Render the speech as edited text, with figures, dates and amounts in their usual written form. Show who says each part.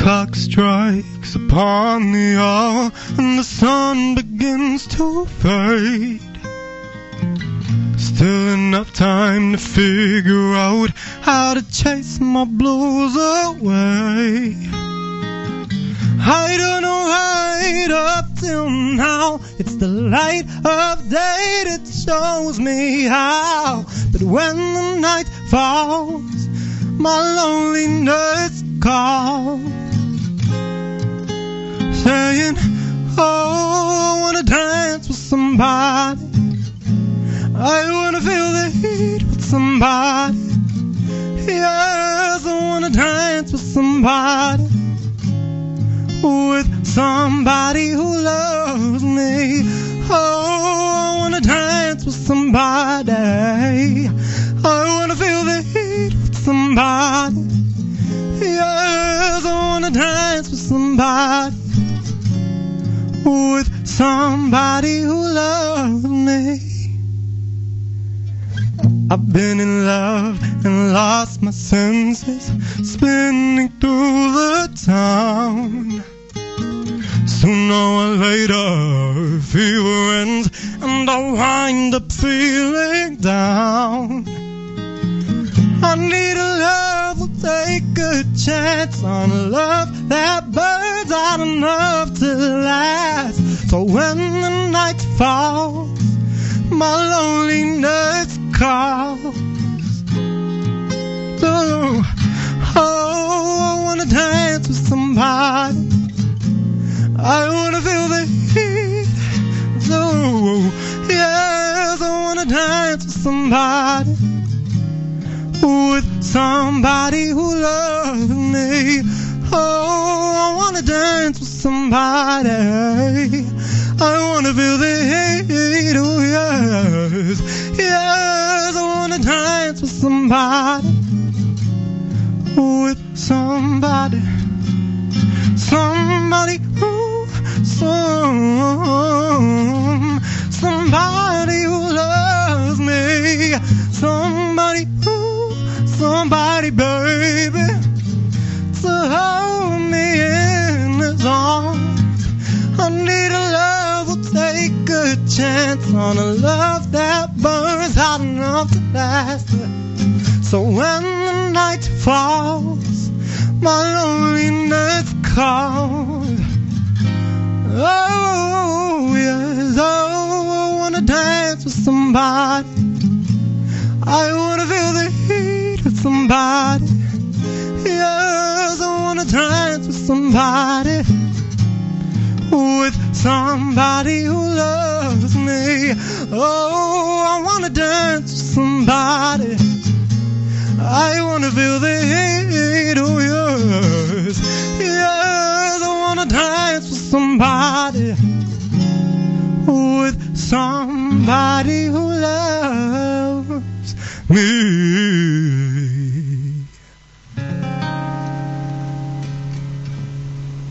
Speaker 1: clock strikes upon the hour and the sun begins to fade. Still enough time to figure out how to chase my blues away. I don't know right up till now. It's the light of day that shows me how. But when the night falls, my loneliness calls, saying, oh, I wanna dance with somebody. I wanna feel the heat with somebody. Yes, I wanna dance with somebody. With somebody who loves me. Oh, I wanna dance with somebody. I wanna feel the heat with somebody. Yes, I wanna dance with somebody. With somebody who loves me. I've been in love and lost my senses, spinning through the town. Sooner or later, fever ends, and I wind up feeling down. I need a love who'll take a chance on a love that burns out enough to last. So when the night falls, my loneliness calls. Oh, I wanna dance with somebody. I wanna feel the heat. So, yes, I wanna dance with somebody. With somebody who loves me. Oh, I wanna dance with somebody. I wanna feel the heat, oh yes. Yes, I wanna dance with somebody. With somebody. Somebody who, somebody who loves me. Somebody who, somebody baby, to hold me in his arms. I need a love who'll take a chance on a love that burns hot enough to last. So when the night falls, my loneliness calls. Oh yes, oh, I wanna dance with somebody. I wanna feel the heat with somebody. Yes, I wanna dance with somebody. With somebody who loves me. Oh, I wanna dance with somebody. I wanna feel the heat, oh yes. Yes, I wanna dance with somebody. With somebody who loves me.